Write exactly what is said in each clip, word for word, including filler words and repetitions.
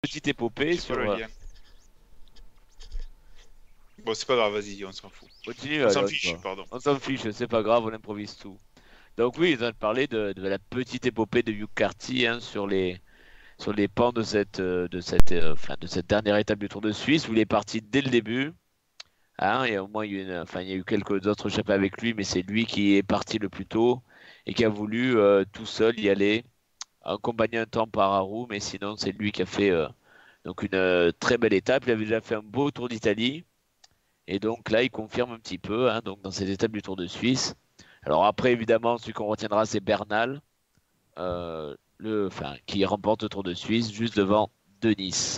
petite épopée C'est pas sur. le euh, lien. Bon, c'est pas grave, vas-y, on s'en fout. Continue, On allez, s'en on y fiche, va. pardon. On s'en fiche, c'est pas grave, on improvise tout. Donc oui, ils ont parlé de, de la petite épopée de Hugh Carty hein, sur les sur les pans de cette euh, de cette euh, enfin, de cette dernière étape du Tour de Suisse où il est parti dès le début. Hein, et au moins il y a eu une- enfin il y a eu quelques autres échappées avec lui, mais c'est lui qui est parti le plus tôt et qui a voulu euh, tout seul y aller, accompagné un temps par Haroux, mais sinon c'est lui qui a fait euh, donc une euh, très belle étape. Il avait déjà fait un beau Tour d'Italie. Et donc là, il confirme un petit peu hein, donc dans cette étape du Tour de Suisse. Alors après, évidemment, celui qu'on retiendra, c'est Bernal, euh, le, enfin, qui remporte le Tour de Suisse juste devant Denis.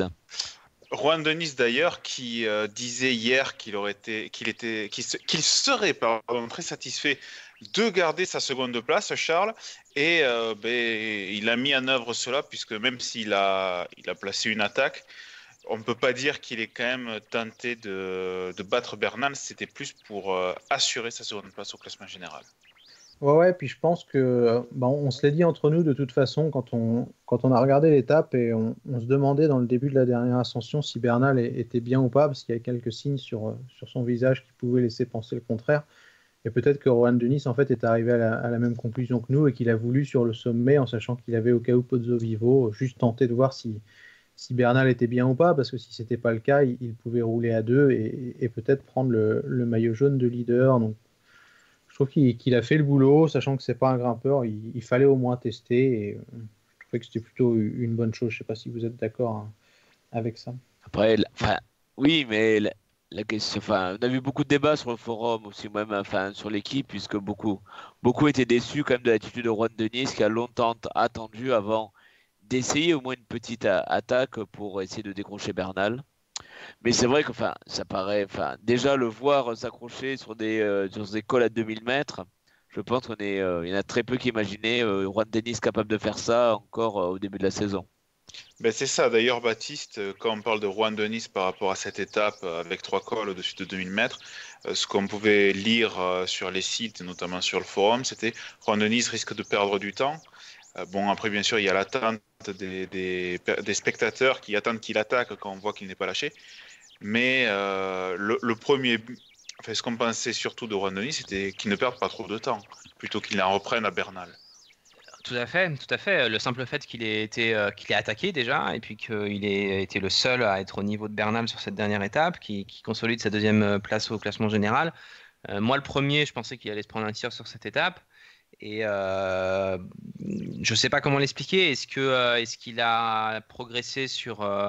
Juan Denis d'ailleurs qui euh, disait hier qu'il aurait été, qu'il était, qu'il se- qu'il serait pardon, très satisfait de garder sa seconde place, Charles, et euh, ben, il a mis en œuvre cela puisque même s'il a, il a placé une attaque, on ne peut pas dire qu'il est quand même tenté de, de battre Bernal. C'était plus pour euh, assurer sa seconde place au classement général. Ouais, ouais, puis je pense que, euh, bah, on se l'est dit entre nous de toute façon quand on, quand on a regardé l'étape et on, on se demandait dans le début de la dernière ascension si Bernal é- était bien ou pas, parce qu'il y a quelques signes sur, euh, sur son visage qui pouvaient laisser penser le contraire. Et peut-être que Rohan Dennis en fait est arrivé à la, à la même conclusion que nous et qu'il a voulu sur le sommet, en sachant qu'il avait au cas où Pozzo Vivo, juste tenter de voir si, si Bernal était bien ou pas, parce que si c'était pas le cas, il, il pouvait rouler à deux et, et peut-être prendre le, le maillot jaune de leader. Donc je trouve qu'il qu'il a fait le boulot, sachant que c'est pas un grimpeur, il, il fallait au moins tester et euh, je trouvais que c'était plutôt une bonne chose. Je sais pas si vous êtes d'accord hein, avec ça. Après, la- enfin, oui, mais la, la question, enfin, on a vu beaucoup de débats sur le forum aussi, même, enfin, sur l'équipe, puisque beaucoup, beaucoup étaient déçus quand même de l'attitude de Juan Denis, qui a longtemps attendu avant d'essayer au moins une petite a- attaque pour essayer de décrocher Bernal. Mais c'est vrai que, enfin, ça paraît, enfin, déjà le voir s'accrocher sur des, euh, sur des cols à deux mille mètres, je pense qu'on est, euh, il y en a très peu qui imaginaient euh, Juan Dennis capable de faire ça encore euh, au début de la saison. Ben c'est ça, d'ailleurs, Baptiste, euh, quand on parle de Juan Denis par rapport à cette étape euh, avec trois cols au-dessus de deux mille mètres, euh, ce qu'on pouvait lire euh, sur les sites, notamment sur le forum, c'était Juan Denis risque de perdre du temps. Euh, bon, après, bien sûr, il y a l'attente des, des, des spectateurs qui attendent qu'il attaque quand on voit qu'il n'est pas lâché. Mais euh, le, le premier, enfin, ce qu'on pensait surtout de Juan Denis, c'était qu'il ne perde pas trop de temps, plutôt qu'il en reprenne à Bernal. Tout à fait, tout à fait. Le simple fait qu'il ait été, euh, qu'il ait attaqué déjà, et puis qu'il ait été le seul à être au niveau de Bernal sur cette dernière étape, qui, qui consolide sa deuxième euh, place au classement général. Euh, moi, le premier, je pensais qu'il allait se prendre un tir sur cette étape. Et euh, je ne sais pas comment l'expliquer. Est-ce que, euh, est-ce qu'il a progressé sur euh,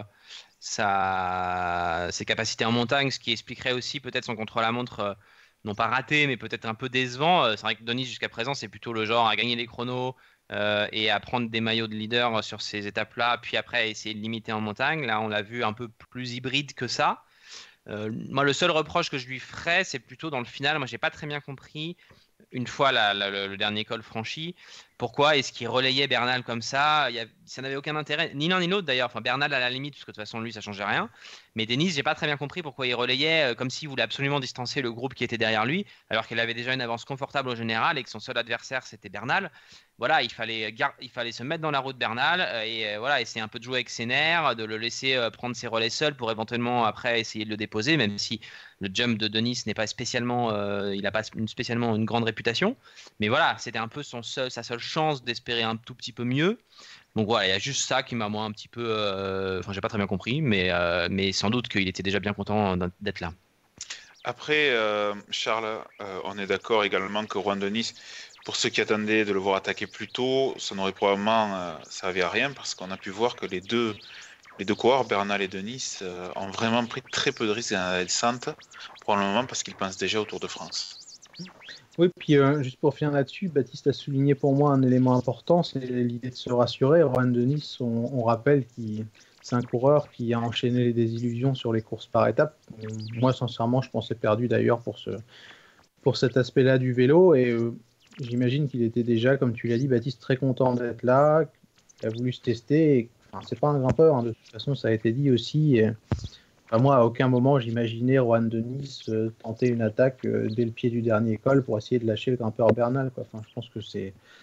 sa, ses capacités en montagne, ce qui expliquerait aussi peut-être son contre-la-montre, euh, non pas raté, mais peut-être un peu décevant. Euh, C'est vrai que Denis, jusqu'à présent, c'est plutôt le genre à gagner les chronos euh, et à prendre des maillots de leader sur ces étapes-là, puis après à essayer de limiter en montagne. Là, on l'a vu un peu plus hybride que ça. Euh, moi, le seul reproche que je lui ferais, c'est plutôt dans le final. Moi, j'ai pas très bien compris une fois la- la- le, le dernier col franchi, pourquoi est-ce qu'il relayait Bernal comme ça? Il y a- Ça n'avait aucun intérêt, ni l'un ni l'autre d'ailleurs. Enfin, Bernal à la limite, parce que de toute façon, lui, ça changeait rien. Mais Denis, j'ai pas très bien compris pourquoi il relayait euh, comme s'il voulait absolument distancer le groupe qui était derrière lui, alors qu'il avait déjà une avance confortable au général et que son seul adversaire, c'était Bernal. Voilà, il fallait, gar- il fallait se mettre dans la roue de Bernal euh, et euh, voilà, essayer un peu de jouer avec ses nerfs, de le laisser euh, prendre ses relais seul pour éventuellement après essayer de le déposer, même si le jump de Denis n'est pas spécialement, euh, il n'a pas une, spécialement une grande réputation. Mais voilà, c'était un peu son seul, sa seule chance d'espérer un tout petit peu mieux. Donc voilà, il y a juste ça qui m'a moi un petit peu, euh, enfin j'ai pas très bien compris, mais euh, mais sans doute qu'il était déjà bien content d'être là. Après, euh, Charles, euh, on est d'accord également que Juan Denis, pour ceux qui attendaient de le voir attaquer plus tôt, ça n'aurait probablement euh, servi à rien parce qu'on a pu voir que les deux, les deux coureurs, Bernal et Denis, euh, ont vraiment pris très peu de risques dans la descente, probablement parce qu'ils pensent déjà au Tour de France. Oui, puis euh, juste pour finir là-dessus, Baptiste a souligné pour moi un élément important, c'est l'idée de se rassurer. Rohan Dennis, on, on rappelle qu'il c'est un coureur qui a enchaîné les désillusions sur les courses par étapes. Moi, sincèrement, je pensais perdu d'ailleurs pour, ce, pour cet aspect-là du vélo. Et euh, j'imagine qu'il était déjà, comme tu l'as dit, Baptiste, très content d'être là, qu'il a voulu se tester. Et, enfin, c'est pas un grimpeur, hein, de toute façon, ça a été dit aussi. Et, enfin, moi, à aucun moment, j'imaginais Rohan Denis euh, tenter une attaque euh, dès le pied du dernier col pour essayer de lâcher le grimpeur Bernal, quoi. Enfin, je pense que c'est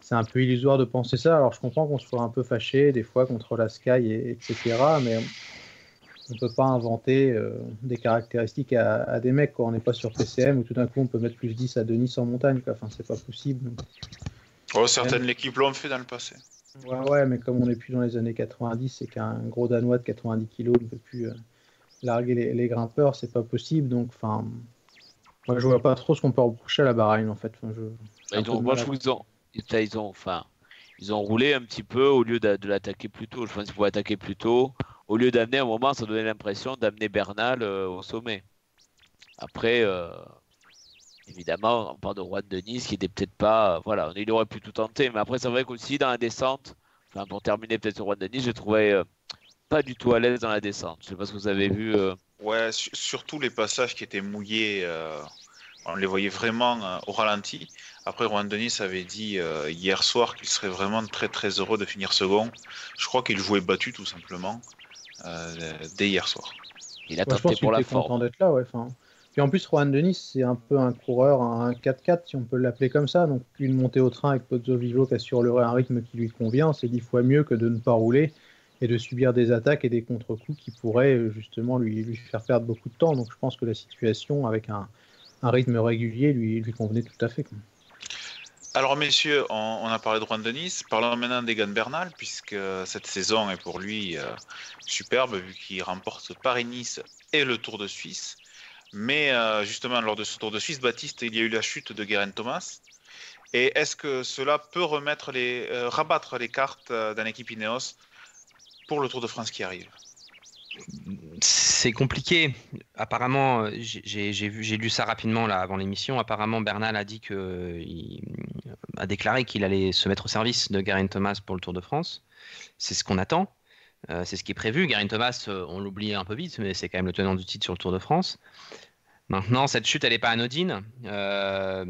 c'est un peu illusoire de penser ça. Alors je comprends qu'on soit un peu fâché des fois contre la Sky, et, etc. Mais on ne peut pas inventer euh, des caractéristiques à, à des mecs, quoi. On n'est pas sur P C M où tout d'un coup on peut mettre plus dix à Denis en montagne, quoi. Enfin, c'est pas possible. Oh, certaines équipes l'ont fait dans le passé. Ouais, ouais, mais comme on n'est plus dans les années quatre-vingt-dix et qu'un gros Danois de quatre-vingt-dix kilos ne peut plus euh, larguer les, les grimpeurs, c'est pas possible. Donc, enfin, moi je vois pas trop ce qu'on peut reprocher à la Bahreïn en fait. Enfin, je, Bah, ils ont, moi, je trouve qu'ils ont, ils ont, enfin, ils ont roulé un petit peu au lieu de, de l'attaquer plus tôt. Je pense qu'ils pouvaient attaquer plus tôt. Au lieu d'amener, à un moment, ça donnait l'impression d'amener Bernal euh, au sommet. Après, euh, évidemment, on parle de Juan Denis qui était peut-être pas, euh, voilà, il aurait pu tout tenter. Mais après, c'est vrai qu'aussi dans la descente, enfin, pour terminer peut-être sur Juan Denis, je trouvais euh, pas du tout à l'aise dans la descente. Je sais pas ce que vous avez vu. Euh... Ouais, su- surtout les passages qui étaient mouillés. Euh... On les voyait vraiment euh, au ralenti. Après, Juan Denis avait dit euh, hier soir qu'il serait vraiment très très heureux de finir second. Je crois qu'il jouait battu tout simplement euh, dès hier soir. Il a ouais, tenté pour la forme. forme. D'être là, ouais. Enfin, puis en plus, Juan Denis, c'est un peu un coureur, un quatre quatre, si on peut l'appeler comme ça. Donc, une montée au train avec Pozzovivo qui assurerait un rythme qui lui convient, c'est dix fois mieux que de ne pas rouler et de subir des attaques et des contre-coups qui pourraient justement lui, lui faire perdre beaucoup de temps. Donc, je pense que la situation avec un un rythme régulier lui, lui convenait tout à fait, quoi. Alors messieurs, on, on a parlé de Juan Denis, parlons maintenant d'Egan Bernal, puisque cette saison est pour lui euh, superbe, vu qu'il remporte Paris-Nice et le Tour de Suisse. Mais euh, justement, lors de ce Tour de Suisse, Baptiste, il y a eu la chute de Geraint Thomas. Et est-ce que cela peut remettre les, euh, rabattre les cartes euh, d'un équipe Ineos pour le Tour de France qui arrive? C'est compliqué. Apparemment, j'ai, j'ai, vu, j'ai lu ça rapidement là avant l'émission. Apparemment, Bernal a dit que, il a déclaré qu'il allait se mettre au service de Geraint Thomas pour le Tour de France. C'est ce qu'on attend. Euh, c'est ce qui est prévu. Geraint Thomas, on l'oublie un peu vite, mais c'est quand même le tenant du titre sur le Tour de France. Maintenant, cette chute, elle n'est pas anodine. Euh,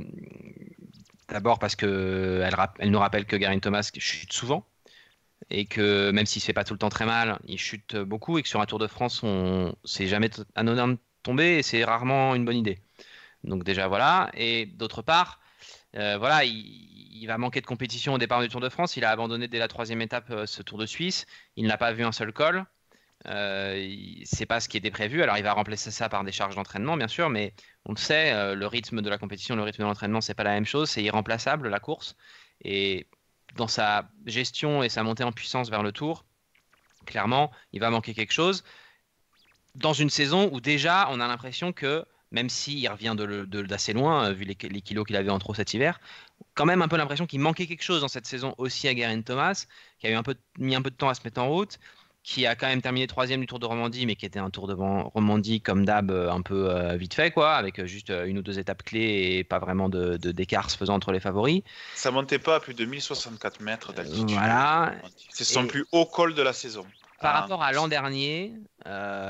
d'abord parce que elle, elle nous rappelle que Geraint Thomas chute souvent. Et que même s'il se fait pas tout le temps très mal, il chute beaucoup et que sur un Tour de France, on c'est jamais anodin de tomber et c'est rarement une bonne idée. Donc déjà voilà. Et d'autre part, euh, voilà, il, il va manquer de compétition au départ du Tour de France. Il a abandonné dès la troisième étape euh, ce Tour de Suisse. Il n'a pas vu un seul col. Euh, c'est pas ce qui était prévu. Alors il va remplacer ça par des charges d'entraînement, bien sûr, mais on le sait, euh, le rythme de la compétition, le rythme de l'entraînement, c'est pas la même chose. C'est irremplaçable la course. Et dans sa gestion et sa montée en puissance vers le Tour, clairement, il va manquer quelque chose. Dans une saison où déjà, on a l'impression que, même s'il revient de, de, d'assez loin, vu les, les kilos qu'il avait en trop cet hiver, quand même un peu l'impression qu'il manquait quelque chose dans cette saison aussi à Geraint Thomas, qui a eu un peu, mis un peu de temps à se mettre en route, qui a quand même terminé troisième du Tour de Romandie, mais qui était un Tour de Romandie comme d'hab, un peu euh, vite fait, quoi, avec juste une ou deux étapes clés et pas vraiment de, de, d'écart se faisant entre les favoris. Ça montait pas à plus de mille soixante-quatre mètres d'altitude. Voilà. C'est son et plus haut col de la saison. Par ah, rapport à l'an dernier, il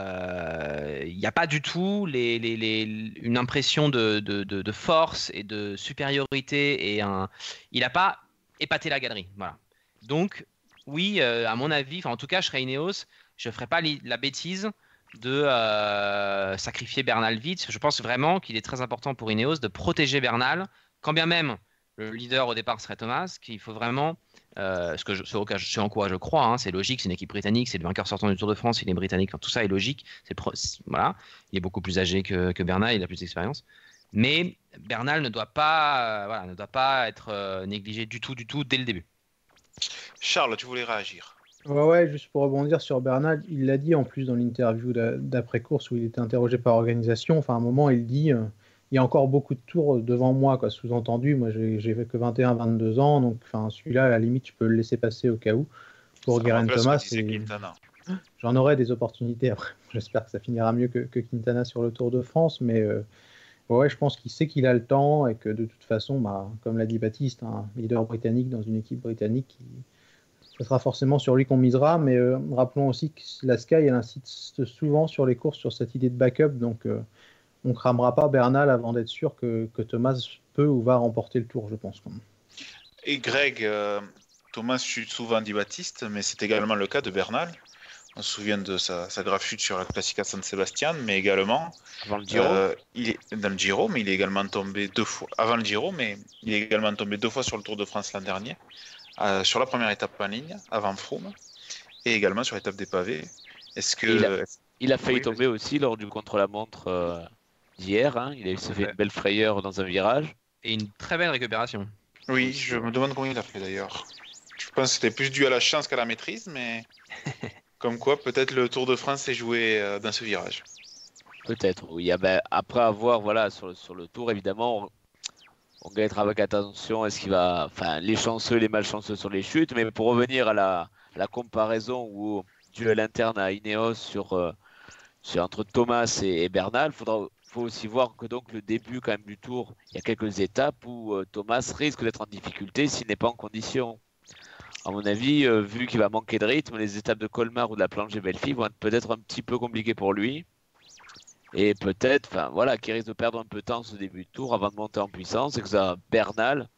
euh, n'y a pas du tout les, les, les, une impression de, de, de, de force et de supériorité. Et un... il n'a pas épaté la galerie. Voilà. Donc, oui, euh, à mon avis, en tout cas, je serais Ineos, je ne ferais pas li- la bêtise de euh, sacrifier Bernal vite. Je pense vraiment qu'il est très important pour Ineos de protéger Bernal, quand bien même le leader au départ serait Thomas, qu'il faut vraiment, euh, ce, que je, ce, ce en quoi je crois, hein, c'est logique, c'est une équipe britannique, c'est le vainqueur sortant du Tour de France, il est britannique, enfin, tout ça est logique, c'est, c'est, voilà, il est beaucoup plus âgé que, que Bernal, il a plus d'expérience. Mais Bernal ne doit pas, euh, voilà, ne doit pas être euh, négligé du tout, du tout, dès le début. Charles, tu voulais réagir? Ouais, ouais, juste pour rebondir sur Bernal, il l'a dit en plus dans l'interview d'après-course où il était interrogé par organisation. Enfin, à un moment, il dit euh, il y a encore beaucoup de tours devant moi, quoi. Sous-entendu, moi, j'ai, j'ai fait que vingt et un vingt-deux ans, donc enfin, celui-là, à la limite, je peux le laisser passer au cas où. Pour Geraint Thomas, et... j'en aurai des opportunités après. J'espère que ça finira mieux que, que Quintana sur le Tour de France, mais euh, ouais, je pense qu'il sait qu'il a le temps et que de toute façon, bah, comme l'a dit Baptiste, un leader britannique dans une équipe britannique, qui... ce sera forcément sur lui qu'on misera. Mais euh, rappelons aussi que la Sky, elle insiste souvent sur les courses sur cette idée de backup, donc euh, on ne cramera pas Bernal avant d'être sûr que, que Thomas peut ou va remporter le Tour, je pense. Et Greg, euh, Thomas chute souvent dit Baptiste, mais c'est également le cas de Bernal. On se souvient de sa, sa grave chute sur la Classica San Sebastian, mais également Avant le Giro. euh, il est dans le Giro, mais il est également tombé deux fois avant le Giro, mais il est également tombé deux fois sur le Tour de France l'an dernier, euh, sur la première étape en ligne avant Froome, et également sur l'étape des pavés. Est-ce que Il a, il a failli Oui, tomber aussi lors du contre-la-montre euh, d'hier. Hein. Il a s'est fait une belle frayeur dans un virage. Et une très belle récupération. Oui, je me demande comment il a fait d'ailleurs. Je pense que c'était plus dû à la chance qu'à la maîtrise, mais comme quoi peut-être le Tour de France s'est joué euh, dans ce virage. Peut-être, oui. Ah ben, après avoir, voilà, sur le, sur le tour, évidemment, on, on gagnera avec attention. Est-ce qu'il va. Enfin, les chanceux, les malchanceux sur les chutes. Mais pour revenir à la, à la comparaison ou duel interne à Ineos sur, euh, sur, entre Thomas et, et Bernal, il faudra. faut aussi voir que donc le début quand même du tour, il y a quelques étapes où euh, Thomas risque d'être en difficulté s'il n'est pas en condition. À mon avis, euh, vu qu'il va manquer de rythme, les étapes de Colmar ou de la Planche Belfi vont être peut-être un petit peu compliquées pour lui. Et peut-être, enfin voilà, qu'il risque de perdre un peu de temps ce début de tour avant de monter en puissance et que ça, Bernal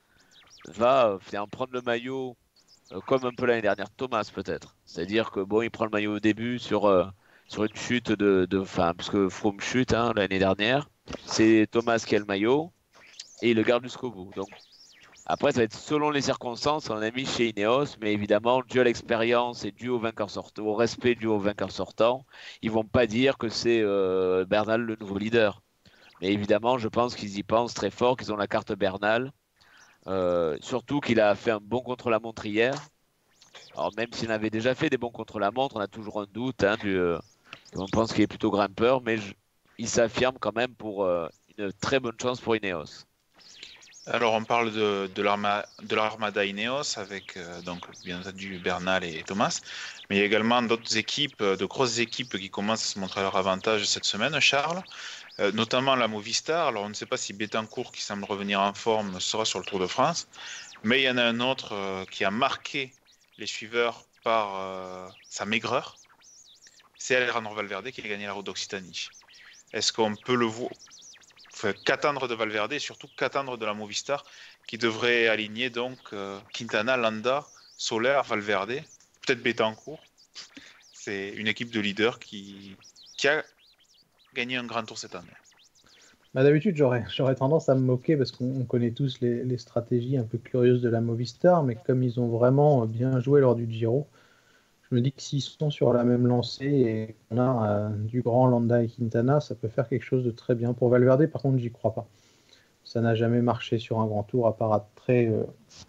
va euh, finalement prendre le maillot euh, comme un peu l'année dernière, Thomas peut-être. C'est-à-dire que bon, il prend le maillot au début sur, euh, sur une chute de, de, enfin, parce que Froome chute hein, l'année dernière. C'est Thomas qui a le maillot et il le garde jusqu'au bout. Donc après, ça va être selon les circonstances, on a mis chez Ineos, mais évidemment, dû à l'expérience et dû au vainqueur sortant, au respect dû au vainqueur sortant, ils vont pas dire que c'est euh, Bernal le nouveau leader. Mais évidemment, je pense qu'ils y pensent très fort, qu'ils ont la carte Bernal. Euh, surtout qu'il a fait un bon contre-la-montre hier. Alors même s'il avait déjà fait des bons contre-la-montre, on a toujours un doute. Hein, du, euh, on pense qu'il est plutôt grimpeur, mais je, il s'affirme quand même pour euh, une très bonne chance pour Ineos. Alors on parle de, de l'Armada Ineos avec euh, donc bien entendu Bernal et Thomas, mais il y a également d'autres équipes, de grosses équipes qui commencent à se montrer à leur avantage cette semaine, Charles, euh, notamment la Movistar. Alors on ne sait pas si Bettencourt, qui semble revenir en forme, sera sur le Tour de France, mais il y en a un autre euh, qui a marqué les suiveurs par euh, sa maigreur, c'est Alejandro Valverde qui a gagné la Route d'Occitanie. Est-ce qu'on peut le voir? Enfin, qu'attendre de Valverde et surtout qu'attendre de la Movistar qui devrait aligner donc euh, Quintana, Landa, Soler, Valverde, peut-être Bettencourt. C'est une équipe de leaders qui, qui a gagné un grand tour cette année. Bah, d'habitude, j'aurais, j'aurais tendance à me moquer parce qu'on connaît tous les, les stratégies un peu curieuses de la Movistar, mais comme ils ont vraiment bien joué lors du Giro, je me dis que s'ils sont sur la même lancée et qu'on a euh, du grand Landa et Quintana, ça peut faire quelque chose de très bien. Pour Valverde, par contre, j'y crois pas. Ça n'a jamais marché sur un grand tour, à part à très... Euh...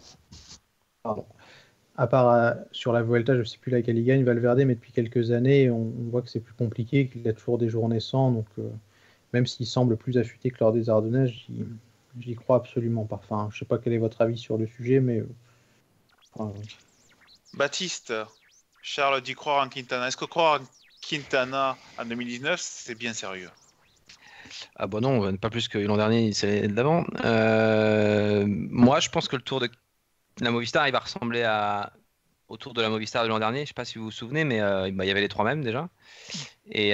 Pardon. À part à... sur la Vuelta, je ne sais plus laquelle il gagne, Valverde, mais depuis quelques années, on, on voit que c'est plus compliqué, qu'il a toujours des journées sans, donc euh, même s'il semble plus affûté que lors des Ardennes, j'y, j'y crois absolument pas. Enfin, je ne sais pas quel est votre avis sur le sujet, mais... Euh... Enfin, euh... Baptiste, Charles dit croire en Quintana. Est-ce que croire en Quintana en deux mille dix-neuf, c'est bien sérieux? Ah bah non, pas plus que l'an dernier, c'est d'avant. Euh, moi, je pense que le tour de la Movistar, il va ressembler à... au tour de la Movistar de l'an dernier. Je ne sais pas si vous vous souvenez, mais euh, bah, il y avait les trois mêmes déjà. Et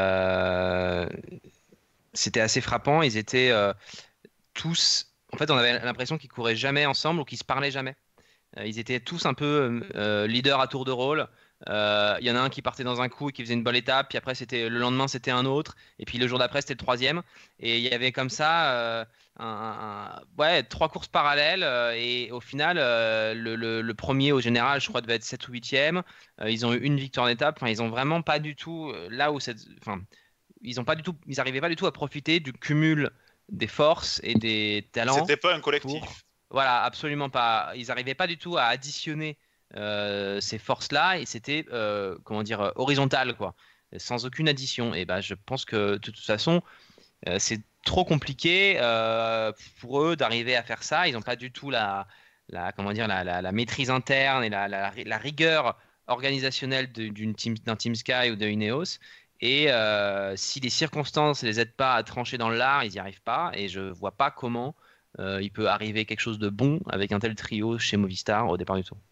euh... c'était assez frappant. Ils étaient euh, tous... En fait, on avait l'impression qu'ils couraient jamais ensemble ou qu'ils se parlaient jamais. Ils étaient tous un peu euh, leaders à tour de rôle. Il euh, y en a un qui partait dans un coup et qui faisait une bonne étape, puis après c'était le lendemain c'était un autre, et puis le jour d'après c'était le troisième. Et il y avait comme ça euh, un, un, ouais, trois courses parallèles. Euh, et au final, euh, le, le, le premier au général, je crois, devait être sept ou huitième. Euh, ils ont eu une victoire d'étape. Enfin, ils ont vraiment pas du tout là où cette, enfin, ils ont pas du tout, ils n'arrivaient pas du tout à profiter du cumul des forces et des talents. C'était pas un collectif. Pour... Voilà, absolument pas. Ils n'arrivaient pas du tout à additionner euh, ces forces-là et c'était, euh, comment dire, horizontal, quoi, sans aucune addition. Et ben, je pense que de toute façon, euh, c'est trop compliqué euh, pour eux d'arriver à faire ça. Ils n'ont pas du tout la, la, comment dire, la, la, la maîtrise interne et la, la, la rigueur organisationnelle de, d'une team, d'un Team Sky ou de Ineos. Et euh, si les circonstances ne les aident pas à trancher dans l'art, ils n'y arrivent pas. Et je ne vois pas comment Euh, il peut arriver quelque chose de bon avec un tel trio chez Movistar au départ du tour.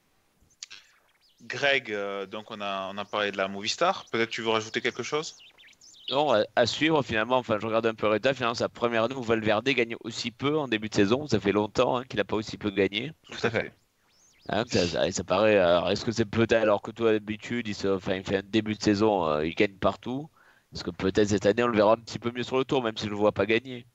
Greg, euh, donc on a, on a parlé de la Movistar. Peut-être tu veux rajouter quelque chose? Non, à, à suivre finalement. Enfin, je regarde un peu Reta. Finalement, sa première année où Valverde gagne aussi peu en début de saison. Ça fait longtemps hein, qu'il n'a pas aussi peu gagné. Tout à fait. Hein, ça, ça paraît. Alors, est-ce que c'est peut-être alors que toi d'habitude, il, se- enfin, il fait un début de saison, euh, il gagne partout. Est-ce que peut-être cette année on le verra un petit peu mieux sur le tour, même si je le vois pas gagner.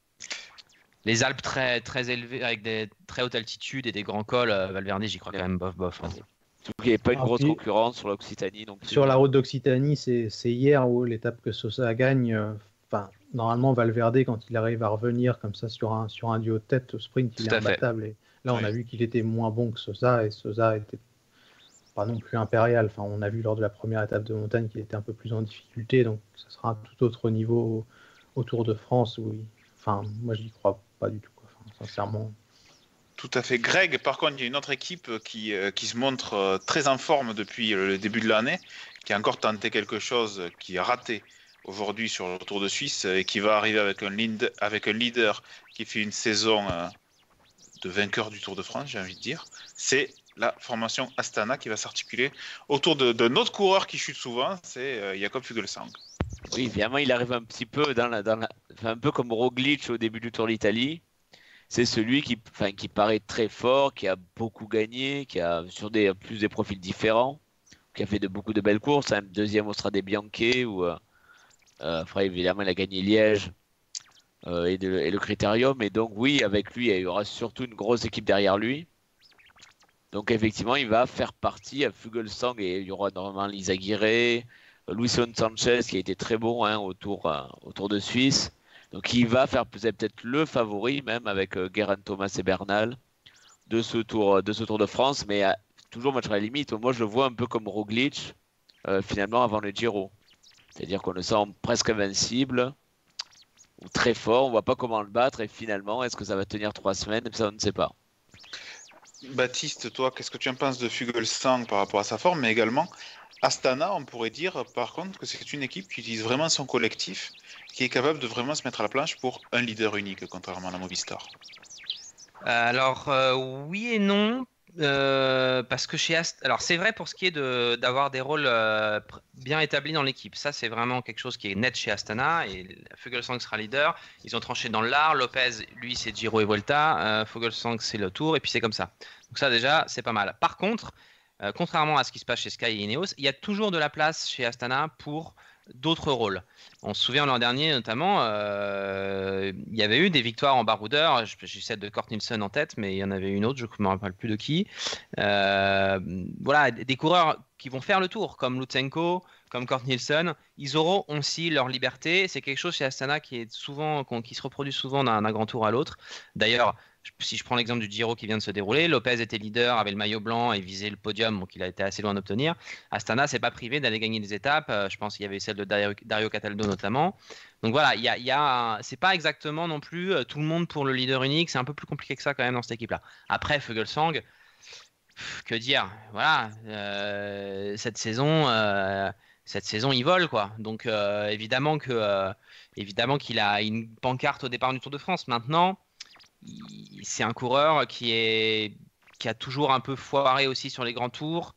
Les Alpes très, très élevées, avec des très hautes altitudes et des grands cols, euh, Valverde, j'y crois quand même bof bof, hein. Surtout qu'il n'y avait pas une Ah, grosse puis, concurrence sur l'Occitanie non plus. sur la route d'Occitanie, c'est c'est hier où l'étape que Sosa gagne. euh, Enfin, normalement, Valverde, quand il arrive à revenir comme ça sur un, sur un duo de tête au sprint, il Tout est à fait. imbattable. Et là, on Oui. a vu qu'il était moins bon que Sosa et Sosa était pas non plus impérial. Enfin, on a vu lors de la première étape de montagne qu'il était un peu plus en difficulté, donc ça sera un tout autre niveau au, au Tour de France. Où il- Enfin, moi, je n'y crois pas du tout, quoi. Enfin, sincèrement. Tout à fait. Greg, par contre, il y a une autre équipe qui, euh, qui se montre euh, très en forme depuis le début de l'année, qui a encore tenté quelque chose qui a raté aujourd'hui sur le Tour de Suisse et qui va arriver avec un, lead, avec un leader qui fait une saison euh, de vainqueur du Tour de France, j'ai envie de dire. C'est la formation Astana qui va s'articuler autour de, de notre coureur qui chute souvent, c'est euh, Jakob Fuglsang. Oui, évidemment, il arrive un petit peu dans la, dans la, enfin, un peu comme Roglic au début du Tour d'Italie. C'est celui qui, enfin, qui paraît très fort, qui a beaucoup gagné, qui a sur des plus des profils différents, qui a fait de beaucoup de belles courses, un deuxième au Strade Bianche où euh, euh, après évidemment il a gagné Liège euh, et, de, et le Critérium. Et donc oui, avec lui, il y aura surtout une grosse équipe derrière lui. Donc effectivement, il va faire partie à Fuglsang et il y aura normalement Lisa Guiré, Luison Sanchez qui a été très bon hein, au, tour, euh, au Tour de Suisse. Donc il va faire peut-être le favori même avec euh, Geraint Thomas et Bernal de ce Tour de, ce tour de France. Mais euh, toujours match à la limite, moi je le vois un peu comme Roglic euh, finalement avant le Giro. C'est-à-dire qu'on le sent presque invincible ou très fort, on voit pas comment le battre et finalement est-ce que ça va tenir trois semaines, ça on ne sait pas. Baptiste, toi, qu'est-ce que tu en penses de Fuglsang par rapport à sa forme, mais également Astana, on pourrait dire par contre que c'est une équipe qui utilise vraiment son collectif, qui est capable de vraiment se mettre à la planche pour un leader unique, contrairement à la Movistar. Alors euh, oui et non, euh, parce que chez Ast... alors c'est vrai pour ce qui est de d'avoir des rôles euh, pr- bien établis dans l'équipe. Ça c'est vraiment quelque chose qui est net chez Astana et Fuglsang sera leader. Ils ont tranché dans l'art. Lopez, lui c'est Giro et Vuelta. Euh, Fuglsang c'est le Tour et puis c'est comme ça. Donc ça déjà c'est pas mal. Par contre, euh, contrairement à ce qui se passe chez Sky et Ineos, il y a toujours de la place chez Astana pour d'autres rôles. On se souvient l'an dernier notamment, euh, il y avait eu des victoires en baroudeur. J'ai celle de Kort Nielsen en tête, mais il y en avait une autre, je ne me rappelle plus de qui. Euh, voilà, des coureurs qui vont faire le tour, comme Lutsenko, comme Kort Nielsen, ils auront aussi leur liberté. C'est quelque chose chez Astana qui est souvent, qui se reproduit souvent d'un grand tour à l'autre. D'ailleurs, si je prends l'exemple du Giro qui vient de se dérouler, Lopez était leader, avait le maillot blanc et visait le podium, donc il a été assez loin d'obtenir. Astana s'est pas privé d'aller gagner des étapes. Je pense qu'il y avait celle de Dario, Dario Cataldo notamment. Donc voilà, il y a, il y a, c'est pas exactement non plus tout le monde pour le leader unique. C'est un peu plus compliqué que ça quand même dans cette équipe-là. Après, Fuglsang, que dire, voilà, euh, cette saison. Euh, cette saison, il vole quoi. Donc euh, évidemment que, euh, évidemment qu'il a une pancarte au départ du Tour de France. Maintenant, c'est un coureur qui est qui a toujours un peu foiré aussi sur les grands tours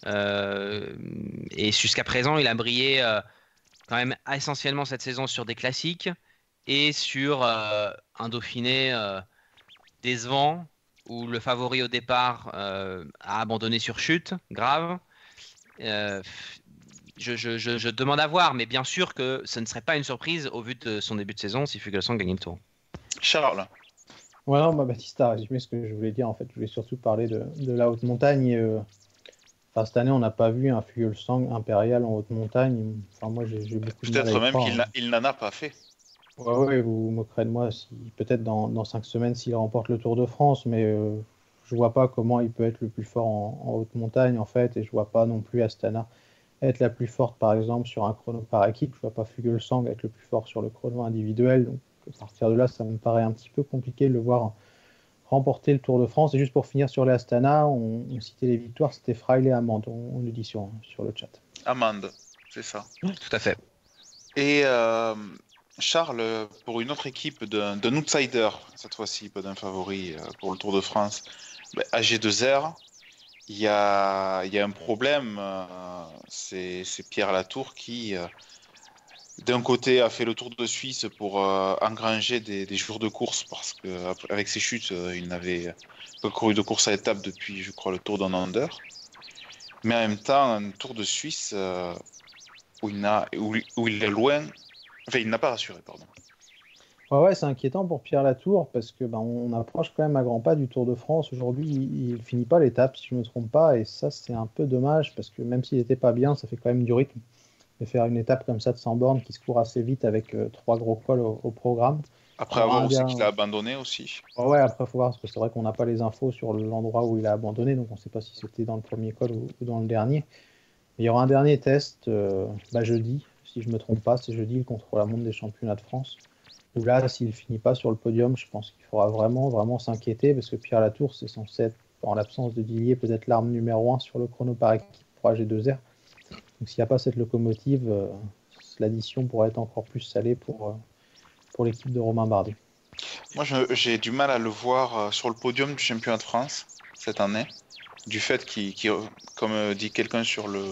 euh, et jusqu'à présent il a brillé euh, quand même essentiellement cette saison sur des classiques et sur euh, un Dauphiné euh, décevant où le favori au départ euh, a abandonné sur chute grave. Euh, je, je, je, je demande à voir, mais bien sûr que ce ne serait pas une surprise au vu de son début de saison si Fuglsang gagnait le Tour. Charles. Ouais, non, bah, Baptiste a résumé ce que je voulais dire. En fait, je voulais surtout parler de, de la haute montagne. Euh, enfin, cette année, on n'a pas vu un Fuglsang impérial en haute montagne. Enfin, moi, j'ai, j'ai beaucoup de mal à Peut-être y même croire, qu'il hein. n'a, il n'en a pas fait. Ouais, ouais, vous vous moquerez de moi si, peut-être dans, dans cinq semaines s'il remporte le Tour de France, mais euh, je vois pas comment il peut être le plus fort en, en haute montagne, en fait, et je vois pas non plus Astana être la plus forte, par exemple, sur un chrono par équipe. Je vois pas Fuglsang être le plus fort sur le chrono individuel. Donc, à partir de là, ça me paraît un petit peu compliqué de le voir remporter le Tour de France. Et juste pour finir sur les Astana, on, on citait les victoires, c'était Fraile et Amande, on, on nous dit sur, hein, sur le chat. Amande, c'est ça. Tout à fait. Et euh, Charles, pour une autre équipe d'un, d'un outsider, cette fois-ci, pas d'un favori euh, pour le Tour de France, bah, A G deux R, il y a, il y a un problème, euh, c'est, c'est Pierre Latour qui, euh, d'un côté, a fait le Tour de Suisse pour euh, engranger des, des jours de course parce qu'avec ses chutes, euh, il n'avait pas couru de course à étapes depuis, je crois, le Tour Down Under. Mais en même temps, un Tour de Suisse euh, où, il n'a, où, où il est loin, enfin, il n'a pas rassuré, pardon. Ouais, ouais, c'est inquiétant pour Pierre Latour parce que ben, on approche quand même à grands pas du Tour de France. Aujourd'hui, il, il finit pas l'étape, si je me trompe pas, et ça, c'est un peu dommage parce que même s'il n'était pas bien, ça fait quand même du rythme. Et faire une étape comme ça de cent bornes qui se court assez vite avec euh, trois gros cols au, au programme. Après Alors, avoir un aussi gars- qu'il a abandonné aussi. Ouais, ouais, après, il faut voir parce que c'est vrai qu'on n'a pas les infos sur l'endroit où il a abandonné, donc on ne sait pas si c'était dans le premier col ou, ou dans le dernier. Mais il y aura un dernier test euh, bah, jeudi, si je me trompe pas, c'est jeudi le contre-la-montre des championnats de France. Où là, s'il finit pas sur le podium, je pense qu'il faudra vraiment, vraiment s'inquiéter parce que Pierre Latour, c'est censé être, en l'absence de Dillier, peut-être l'arme numéro un sur le chrono par équipe pour A G deux R. Donc s'il n'y a pas cette locomotive, euh, l'addition pourrait être encore plus salée pour, euh, pour l'équipe de Romain Bardet. Moi, je- j'ai du mal à le voir euh, sur le podium du championnat de France cette année, du fait qu'il, qu'il- comme euh, dit quelqu'un sur le,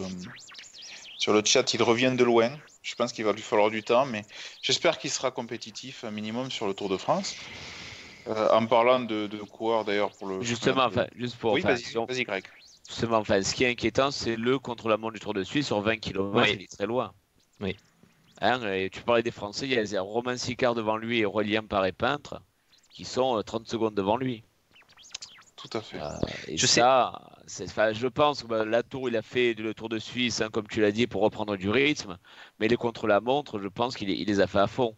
sur le chat, il revient de loin. Je pense qu'il va lui falloir du temps, mais j'espère qu'il sera compétitif un minimum sur le Tour de France. Euh, en parlant de, de coureurs d'ailleurs pour le. Justement, enfin, juste pour. Oui, enfin, vas-y, si on- vas-y, Greg. Justement, enfin, ce qui est inquiétant, c'est le contre-la-montre du Tour de Suisse sur vingt kilomètres, Oui. il est très loin. Oui. Hein, et tu parlais des Français, il y a Romain Sicard devant lui et Aurélien Paré-Peintre qui sont euh, trente secondes devant lui. Tout à fait. Euh, et Je ça, c'est- enfin, je pense que bah, Latour, il a fait le Tour de Suisse, hein, comme tu l'as dit, pour reprendre du rythme. Mais les contre-la-montre, je pense qu'il les- il les a fait à fond.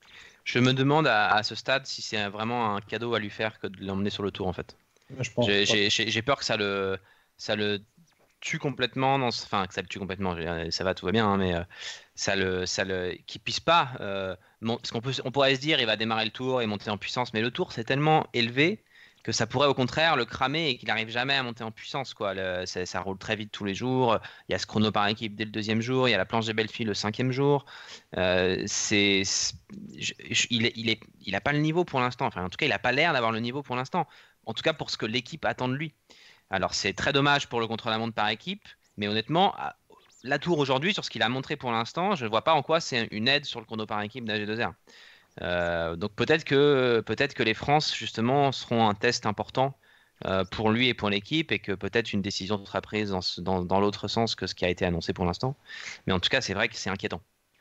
Je me demande à, à ce stade si c'est vraiment un cadeau à lui faire que de l'emmener sur le tour en fait. Je pense J'ai- pas. J'ai j'ai- j'ai peur que ça le, ça le tue complètement, dans, ce- enfin que ça le tue complètement, je veux dire, ça va, tout va bien, hein, mais euh, ça le, ça le, qu'il puisse pas, euh, mon- parce qu'on peut, on pourrait se dire il va démarrer le tour et monter en puissance, mais le tour c'est tellement élevé que ça pourrait au contraire le cramer et qu'il n'arrive jamais à monter en puissance, quoi. Le- ça, ça roule très vite tous les jours. Il y a ce chrono par équipe dès le deuxième jour, il y a la planche des belles filles le cinquième jour. Euh, c'est, c'est- je- je- il, est, il, est, il a pas le niveau pour l'instant. Enfin, en tout cas, il a pas l'air d'avoir le niveau pour l'instant. En tout cas, pour ce que l'équipe attend de lui. Alors, c'est très dommage pour le contre-la-montre par équipe, mais honnêtement, à- la Tour aujourd'hui, sur ce qu'il a montré pour l'instant, je ne vois pas en quoi c'est une aide sur le chrono par équipe d'A G deux R. Euh, donc peut-être que, peut-être que les France, justement, seront un test important euh, pour lui et pour l'équipe, et que peut-être une décision sera prise dans, ce- dans, dans l'autre sens que ce qui a été annoncé pour l'instant. Mais en tout cas, c'est vrai que c'est inquiétant.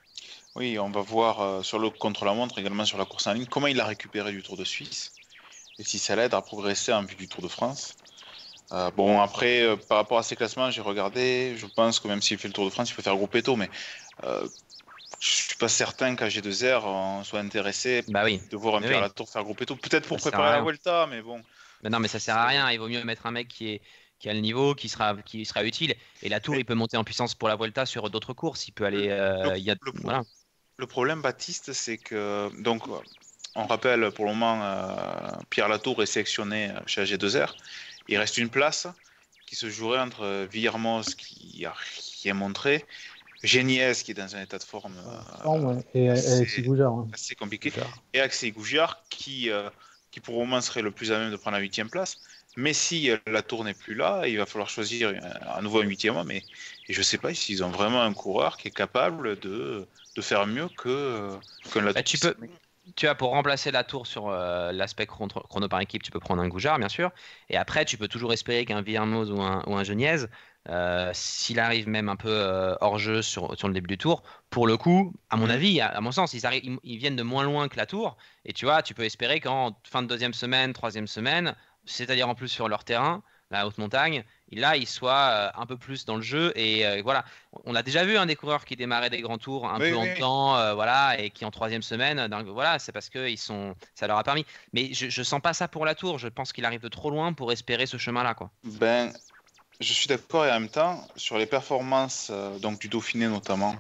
Oui, on va voir euh, sur le contre-la-montre, également sur la course en ligne, comment il a récupéré du Tour de Suisse et si ça l'aide à progresser en vue du Tour de France. Euh, bon, après, euh, par rapport à ses classements, j'ai regardé. Je pense que même s'il fait le Tour de France, il peut faire Gruppetto, mais euh, je suis pas certain qu'à G deux R on soit intéressé Bah oui. de voir un Mais Pierre oui. Latour faire Gruppetto. Peut-être pour Ça sert à préparer la rien. Vuelta, mais bon. Mais non, mais ça sert à rien. Il vaut mieux mettre un mec qui est qui a le niveau, qui sera qui sera utile. Et la Tour, Mais- il peut monter en puissance pour la Vuelta sur d'autres courses. Il peut aller. euh, Le- il y a, le pro- voilà. Le problème, Baptiste, c'est que, donc, on rappelle pour le moment, euh, Pierre Latour est sélectionné chez A G deux R. Il reste une place qui se jouerait entre Villermoz, qui a rien montré, Géniez, qui est dans un état de forme euh, Forme, ouais. Et c'est- Alexis Goujard. hein. assez compliqué, et Axel Gougiard, qui, euh, qui pour le moment serait le plus à même de prendre la huitième place. Mais si euh, Latour n'est plus là, il va falloir choisir un- à nouveau un huitième homme. Et, et je ne sais pas s'ils ont vraiment un coureur qui est capable de, de faire mieux que, euh, qu'un Latour. Bah, tu peux, tu vois, pour remplacer la Tour sur euh, l'aspect chrono, chrono par équipe, tu peux prendre un Goujard, bien sûr. Et après, tu peux toujours espérer qu'un Villermoz ou un, ou un Geniez, euh, s'il arrive même un peu euh, hors jeu sur, sur le début du tour, pour le coup, à mon Mhm. avis, à, à mon sens, ils, arrivent, ils, ils viennent de moins loin que la Tour. Et tu vois, tu peux espérer qu'en fin de deuxième semaine, troisième semaine, c'est-à-dire en plus sur leur terrain, la haute montagne, là, ils soient euh, un peu plus dans le jeu. Et euh, voilà, on a déjà vu un des coureurs qui démarraient des grands tours un Oui, peu oui, en oui. temps, euh, voilà, et qui en troisième semaine, dans- voilà, c'est parce que ils sont, ça leur a permis. Mais je, je sens pas ça pour la Tour. Je pense qu'il arrive de trop loin pour espérer ce chemin-là, quoi. Ben, je suis d'accord, et en même temps, sur les performances euh, donc du Dauphiné notamment,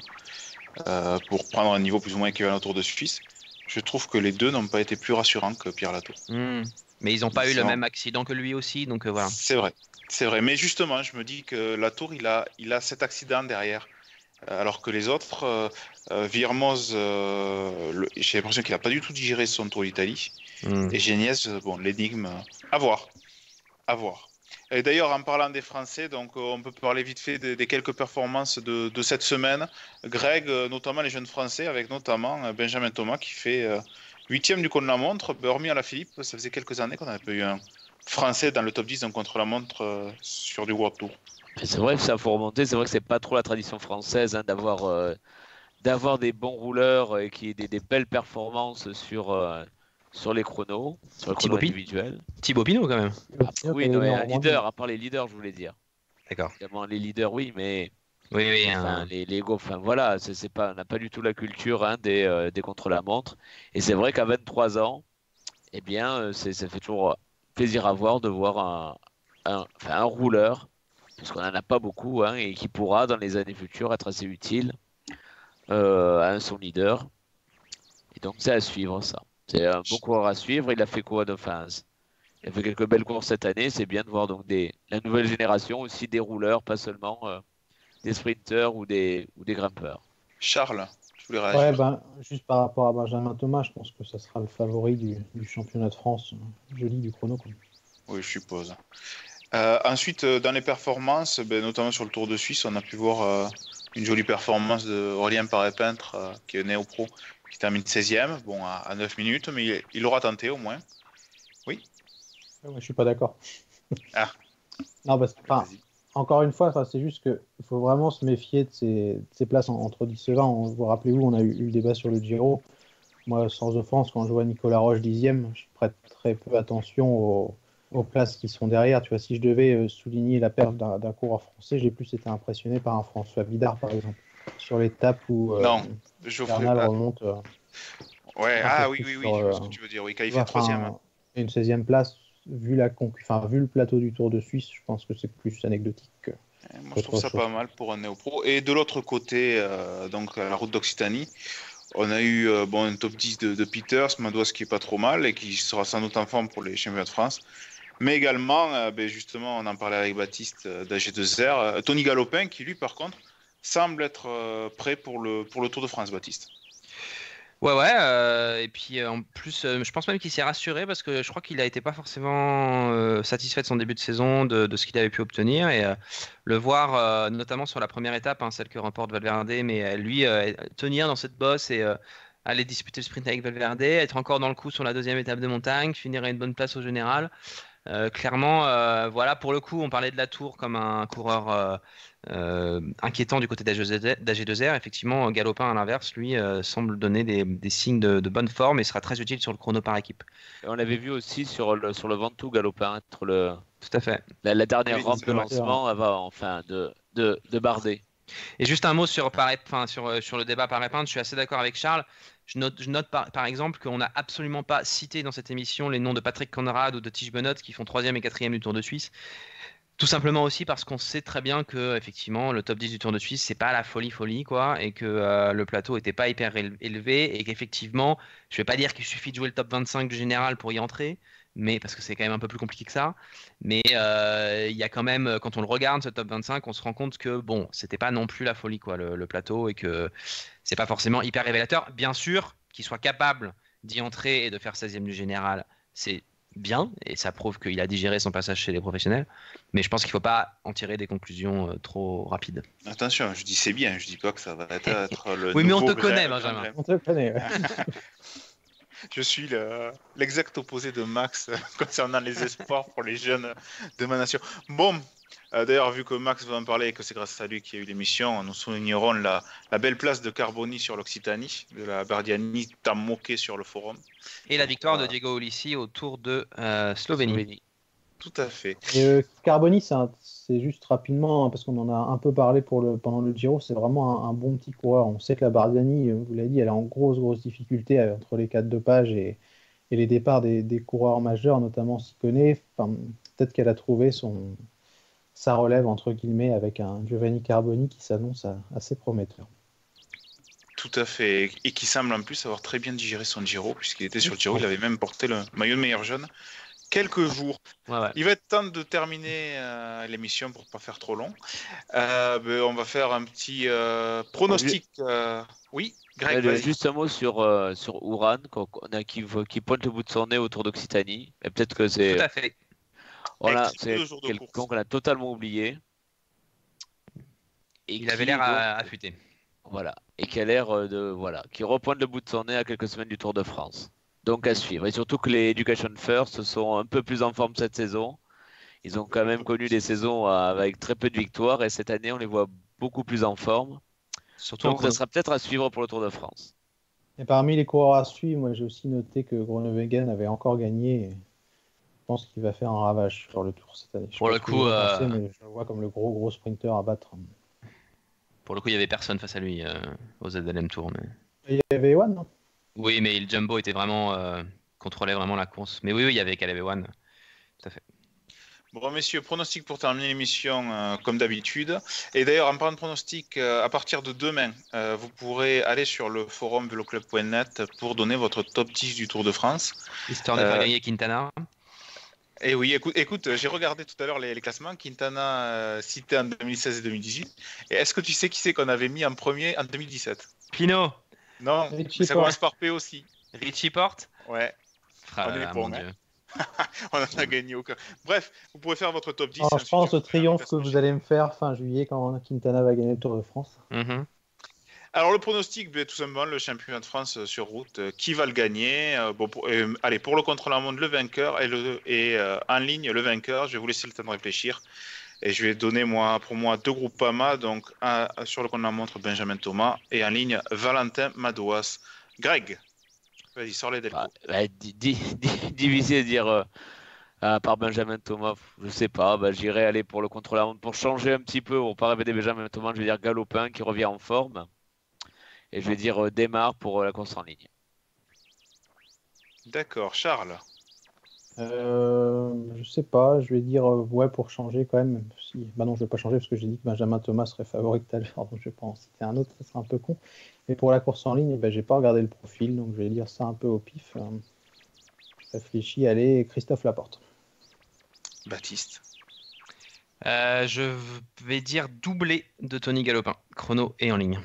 euh, pour prendre un niveau plus ou moins équivalent au Tour de Suisse, je trouve que les deux n'ont pas été plus rassurants que Pierre Latour. Hmm. Mais ils n'ont pas eu Ils le sont- même accident que lui aussi, donc euh, voilà. C'est vrai, c'est vrai. Mais justement, je me dis que Latour, il a, il a cet accident derrière. Euh, Alors que les autres, euh, euh, Villermoz, euh, le- j'ai l'impression qu'il n'a pas du tout digéré son Tour d'Italie. Hmm. Et Géniez, euh, bon, l'énigme, euh, à voir. À voir. Et d'ailleurs, en parlant des Français, donc, on peut parler vite fait des, des quelques performances de, de cette semaine. Greg, notamment les jeunes Français, avec notamment Benjamin Thomas qui fait euh, huitième du contre-la-montre. Hormis à la Philippe, ça faisait quelques années qu'on n'avait pas eu un Français dans le top dix d'un contre-la-montre euh, sur du World Tour. C'est vrai que ça faut remonter. C'est vrai que c'est pas trop la tradition française hein, d'avoir euh, d'avoir des bons rouleurs et qui des, des belles performances sur euh, sur les chronos, sur les chronos individuels. Thibaut Pinot quand même. Ah, oui, non, un leader, à part les leaders, je voulais dire. D'accord. Évidemment, les leaders, oui, mais oui, oui, enfin, un... les, les go, enfin voilà, c'est, c'est pas, on n'a pas du tout la culture hein, des, euh, des contre-la-montre. Et c'est vrai qu'à vingt-trois ans, eh bien, c'est, ça fait toujours plaisir à voir de voir un, un, enfin, un rouleur, puisqu'on n'en a pas beaucoup, hein, et qui pourra dans les années futures être assez utile euh, à son leader. Et donc, c'est à suivre ça. C'est un beau coureur à suivre. Il a fait quoi de enfin, il a fait quelques belles courses cette année. C'est bien de voir donc des, la nouvelle génération aussi des rouleurs, pas seulement euh, des sprinteurs ou des, ou des grimpeurs. Charles, je voulais réagir. Ouais, ben, juste par rapport à Benjamin Thomas, je pense que ça sera le favori du, du championnat de France. Joli du chrono. Quoi. Oui, je suppose. Euh, ensuite, dans les performances, ben, notamment sur le Tour de Suisse, on a pu voir euh, une jolie performance de Aurélien Paré-Peintre, euh, qui est néo-pro, qui termine seizième, bon, à, à neuf minutes, mais il, il aura tenté au moins. Oui. Ouais, je suis pas d'accord. Ah. Non, parce que, enfin, encore une fois, c'est juste qu'il faut vraiment se méfier de ces, de ces places en, entre dix et vingt. On, vous rappelez-vous, on a eu, eu le débat sur le Giro. Moi, sans offense, quand je vois Nicolas Roche dixième, je prête très peu attention aux, aux places qui sont derrière. Tu vois, si je devais souligner la perte d'un, d'un coureur français, j'ai plus été impressionné par un François Vidard, par exemple, sur l'étape où non, euh, Bernal remonte. Euh, ouais, ah oui, oui, oui, sur, je vois ce que tu veux dire. Oui, quand il fait troisième. Hein. Une seizième place, vu, la concu... enfin, vu le plateau du Tour de Suisse, je pense que c'est plus anecdotique que. Moi, je trouve ça chose. Pas mal pour un néo-pro. Et de l'autre côté, euh, donc à la route d'Occitanie, on a eu euh, bon, un top dix de, de Peters, Madouas qui est pas trop mal et qui sera sans doute en forme pour les championnats de France. Mais également, euh, ben justement, on en parlait avec Baptiste euh, d'A G deux R, euh, Tony Galopin qui, lui, par contre, semble être euh, prêt pour le, pour le Tour de France, Baptiste. Ouais, ouais, euh, et puis euh, en plus, euh, je pense même qu'il s'est rassuré parce que je crois qu'il n'a été pas forcément euh, satisfait de son début de saison, de, de ce qu'il avait pu obtenir. Et euh, le voir, euh, notamment sur la première étape, hein, celle que remporte Valverde, mais euh, lui, euh, tenir dans cette bosse et euh, aller disputer le sprint avec Valverde, être encore dans le coup sur la deuxième étape de montagne, finir à une bonne place au général. Euh, clairement, euh, voilà, pour le coup, on parlait de la Tour comme un coureur euh, euh, inquiétant du côté d'A G deux R. Effectivement, Galopin, à l'inverse, lui, euh, semble donner des, des signes de, de bonne forme et sera très utile sur le chrono par équipe. Et on l'avait vu aussi sur le, sur le Ventoux, Galopin, être le, tout à fait. La, la dernière oui, rampe de lancement avant, enfin, de, de, de Bardet. Et juste un mot sur, enfin, sur, sur le débat Paré-Peintre, je suis assez d'accord avec Charles. Je note, je note par, par exemple qu'on n'a absolument pas cité dans cette émission les noms de Patrick Conrad ou de Tige Benoît qui font troisième et quatrième du Tour de Suisse. Tout simplement aussi parce qu'on sait très bien que effectivement le top dix du Tour de Suisse c'est pas la folie folie quoi et que euh, le plateau était pas hyper élevé et qu'effectivement je vais pas dire qu'il suffit de jouer le top vingt-cinq du général pour y entrer, mais parce que c'est quand même un peu plus compliqué que ça. Mais il euh, y a quand même, quand on le regarde ce top vingt-cinq, on se rend compte que bon, c'était pas non plus la folie quoi le, le plateau et que c'est pas forcément hyper révélateur. Bien sûr, qu'il soit capable d'y entrer et de faire seizième du général, c'est bien et ça prouve qu'il a digéré son passage chez les professionnels. Mais je pense qu'il ne faut pas en tirer des conclusions euh, trop rapides. Attention, je dis c'est bien, je dis pas que ça va être, être le. Oui, mais on te connaît, Benjamin. On te connaît. Ouais. Je suis le, l'exact opposé de Max concernant les espoirs pour les jeunes de ma nation. Bon, euh, d'ailleurs, vu que Max va en parler et que c'est grâce à lui qu'il y a eu l'émission, nous soulignerons la, la belle place de Carboni sur l'Occitanie, de la Bardiani tant moquée sur le forum. Et la victoire de Diego Ulissi au Tour de euh, Slovénie. Slovénie. Tout à fait. Et, euh, Carboni, c'est, un, c'est juste rapidement, hein, parce qu'on en a un peu parlé pour le, pendant le Giro, c'est vraiment un, un bon petit coureur. On sait que la Bardiani, vous l'avez dit, elle est en grosse, grosse difficulté entre les quatre dopages et, et les départs des, des coureurs majeurs, notamment Ciccone. Enfin, peut-être qu'elle a trouvé son, sa relève, entre guillemets, avec un Giovanni Carboni qui s'annonce assez prometteur. Tout à fait. Et qui semble en plus avoir très bien digéré son Giro, puisqu'il était sur le Giro, il avait même porté le maillot de meilleur jeune. Quelques jours. Ouais, ouais. Il va être temps de terminer euh, l'émission pour ne pas faire trop long. Euh, ben, on va faire un petit euh, pronostic. Euh... Oui, Greg. Ouais, juste un mot sur, euh, sur Uran, qu'on a, qui, qui pointe le bout de son nez autour d'Occitanie. Et peut-être que c'est. Tout à fait. Voilà, Avec c'est deux jours de quelqu'un course. qu'on a totalement oublié. Et Il avait qui, l'air donc, à- affûté. Voilà. Et qui a l'air euh, de. Voilà. Qui repointe le bout de son nez à quelques semaines du Tour de France. Donc à suivre. Et surtout que les Education First sont un peu plus en forme cette saison. Ils ont quand même connu des saisons avec très peu de victoires. Et cette année, on les voit beaucoup plus en forme. Surtout en Donc ça chrono. sera peut-être à suivre pour le Tour de France. Et parmi les coureurs à suivre, moi j'ai aussi noté que Groenewegen avait encore gagné. Et je pense qu'il va faire un ravage sur le Tour cette année. Je sais Pour pas le ce que coup, vous en pensez, euh, mais je le vois comme le gros gros sprinter à battre. Pour le coup, il y avait personne face à lui euh, au Z L M Tour. Mais... Et il y avait Ewan, non Oui, mais le Jumbo était vraiment euh, contrôlait vraiment la course. Mais oui, oui, il y avait Caleb Ewan. Tout à fait. Bon, messieurs, pronostic pour terminer l'émission euh, comme d'habitude. Et d'ailleurs, en parlant de pronostic, euh, à partir de demain, euh, vous pourrez aller sur le forum veloclub point net pour donner votre top dix du Tour de France. Histoire de Euh, faire gagner Quintana. Et oui, écoute, écoute j'ai regardé tout à l'heure les, les classements. Quintana euh, cité en deux mille seize et deux mille dix-huit. Et est-ce que tu sais qui c'est qu'on avait mis en premier en deux mille dix-sept? Pinot. Non, Richie mais ça Porte. commence par P aussi. Richie Porte. Ouais, Ah on là est là, bon, mon hein. Dieu. On en a gagné aucun. Bref, vous pouvez faire votre top dix. Alors, et je ensuite, pense vais au vous faire un triomphe que classement vous général. allez me faire fin juillet quand Quintana va gagner le Tour de France. Mhm. Alors le pronostic, ben, tout simplement le championnat de France sur route, euh, qui va le gagner euh, bon, pour, euh, Allez, pour le contre-la-montre, le vainqueur et, le, et euh, en ligne, le vainqueur. Je vais vous laisser le temps de réfléchir. Et je vais donner moi, pour moi deux groupama, donc un, sur le contre-la-montre Benjamin Thomas et en ligne Valentin Madouas. Greg, vas-y, sors-les Delco. Bah, bah, di- di- di- difficile de dire. Euh, à part Benjamin Thomas, je sais pas. Bah, j'irai aller pour le contre-la-montre pour changer un petit peu. On pas rêver des Benjamin Thomas. Je vais dire Galopin qui revient en forme. Et je vais dire euh, démarre pour euh, la course en ligne. D'accord, Charles. Euh, je sais pas, je vais dire euh, ouais pour changer quand même. Si... Bah non, je vais pas changer parce que j'ai dit que Benjamin Thomas serait favori tout à l'heure, donc je vais pas en citer un autre, ça serait un peu con. Mais pour la course en ligne, bah, j'ai pas regardé le profil, donc je vais dire ça un peu au pif. Euh, réfléchis, allez, Christophe Laporte. Baptiste. Euh, je vais dire doublé de Tony Galopin, chrono et en ligne.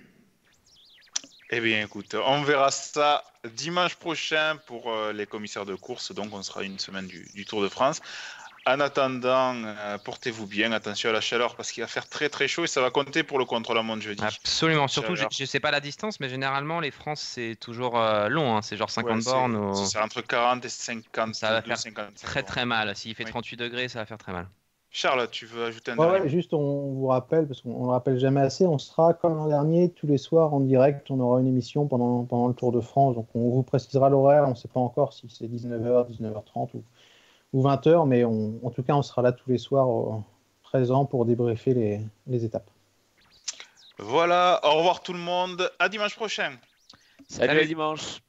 Eh bien, écoute, on verra ça dimanche prochain pour euh, les commissaires de course. Donc, on sera une semaine du, du Tour de France. En attendant, euh, portez-vous bien. Attention à la chaleur parce qu'il va faire très très chaud et ça va compter pour le contre-la-montre jeudi. Absolument. Surtout, je, Chaleur. je sais pas la distance, mais généralement, les France, c'est toujours euh, long. Hein. C'est genre cinquante Ouais, c'est- bornes. Ou... c'est ça, entre quarante et cinquante. Ça va faire cinquante-cinq très bornes. très mal. S'il fait Oui. trente-huit degrés, ça va faire très mal. Charles, tu veux ajouter un Ouais, dernier ouais, juste on vous rappelle, parce qu'on ne le rappelle jamais assez, on sera comme l'an dernier, tous les soirs en direct, on aura une émission pendant, pendant le Tour de France, donc on vous précisera l'horaire, on ne sait pas encore si c'est dix-neuf heures, dix-neuf heures trente ou, ou vingt heures, mais on, en tout cas on sera là tous les soirs euh, présents pour débriefer les, les étapes. Voilà, au revoir tout le monde, à dimanche prochain. Salut, Salut. à dimanche.